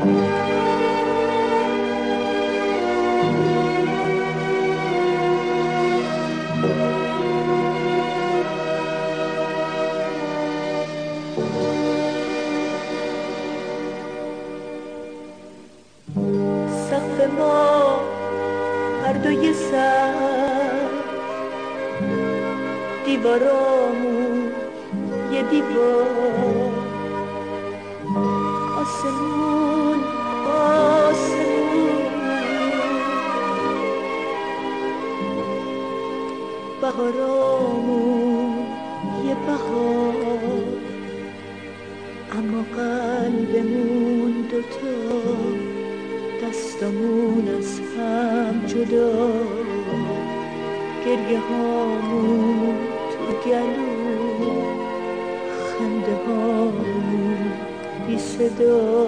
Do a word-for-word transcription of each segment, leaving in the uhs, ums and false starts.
سقف ما هر دوی سر، دیوارامون یه دیوار، آسمون آسمون، بهارامون یه بهار، اما قلبمون دوتا، دستامون از هم جدا، گریه هامون تو گلو، خنده هامون بی صدا.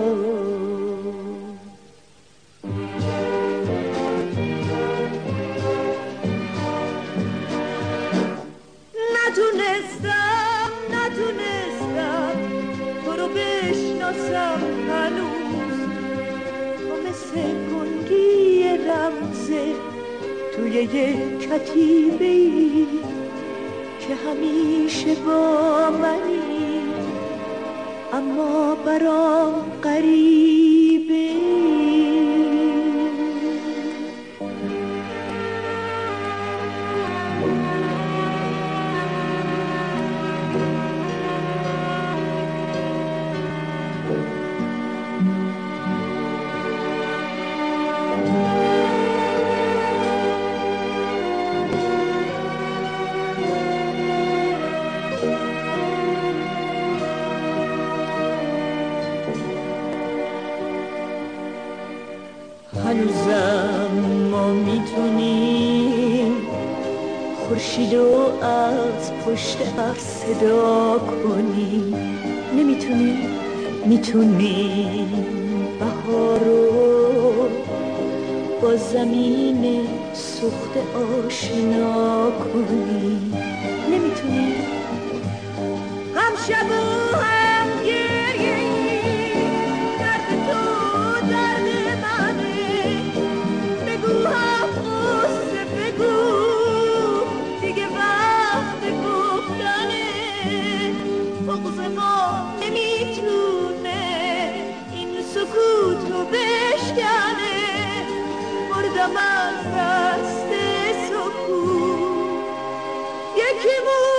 نتونستم نتونستم تو رو بشناسم هنوز، تو مثل گنگی رمزه توی یه کتیبه‌ای که همیشه با منی، اما برام غریبه. هنوزم ما میتونیم خورشیدو از پشت ابر صدا کنیم، نمیتونیم میتونیم بهارو با زمین سوخت آشنا کنیم، نمیتونیم هم شب و هم گریه، درد تو درد منه، بگو هم قصه بگو دیگه وقت گفتنه، بغض ما نمیتونه این سکوتو بشکنه، مردم از دست سکوت، یکی